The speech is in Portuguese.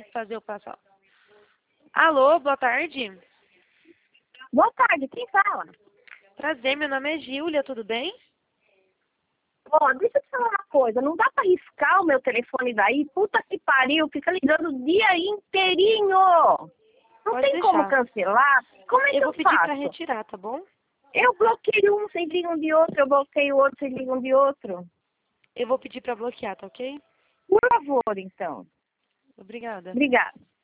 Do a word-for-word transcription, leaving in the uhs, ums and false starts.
fazer o passo. Alô, boa tarde. Boa tarde, quem fala? Prazer, meu nome é Júlia, tudo bem? Ó, deixa eu te falar uma coisa, não dá pra riscar o meu telefone daí? Puta que pariu, fica ligando o dia inteirinho. Não Pode tem deixar. como cancelar? Como é que Eu eu vou pedir faço? pra retirar, tá bom? Eu bloqueio um, vocês ligam de outro, eu bloqueio outro, vocês ligam de outro. Eu vou pedir pra bloquear, tá ok? Por favor, então. Obrigada. Obrigada.